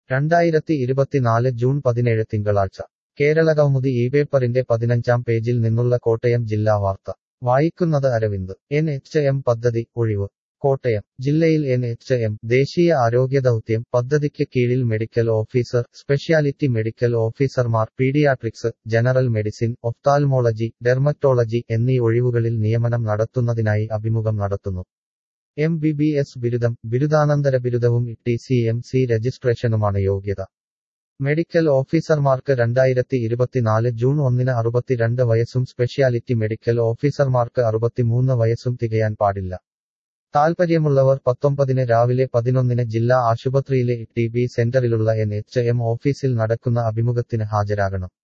2024 June 17 തിങ്കളാഴ്ച കേരളകൗമുദി ഈ പേപ്പറിന്റെ 15-ാം പേജിൽ നിന്നുള്ള കോട്ടയം ജില്ലാ വാർത്ത വായിക്കുന്നത് അരവിന്ദ്. NHM പദ്ധതി ഒഴിവ്. കോട്ടയം ജില്ലയിൽ NHM ദേശീയ ആരോഗ്യദൗത്യം പദ്ധതിക്ക് കീഴിൽ മെഡിക്കൽ ഓഫീസർ, സ്പെഷ്യാലിറ്റി മെഡിക്കൽ ഓഫീസർമാർ, paediatrics, general medicine, ophthalmology, dermatology എന്നീ ഒഴിവുകളിൽ നിയമനം നടത്തുന്നതിനായി അഭിമുഖം നടത്തുന്നു. MBBS ബിരുദം, ബിരുദാനന്തര ബിരുദവും TCMC രജിസ്ട്രേഷനുമാണ് യോഗ്യത. മെഡിക്കൽ ഓഫീസർമാർക്ക് 2024 ജൂൺ 1 62 വയസ്സും സ്പെഷ്യാലിറ്റി മെഡിക്കൽ ഓഫീസർമാർക്ക് 63 വയസ്സും തികയാൻ പാടില്ല. താൽപ്പര്യമുള്ളവർ 19 രാവിലെ 11 ജില്ലാ ആശുപത്രിയിലെ TB സെന്ററിലുള്ള NHM ഓഫീസിൽ നടക്കുന്ന അഭിമുഖത്തിന് ഹാജരാകണം.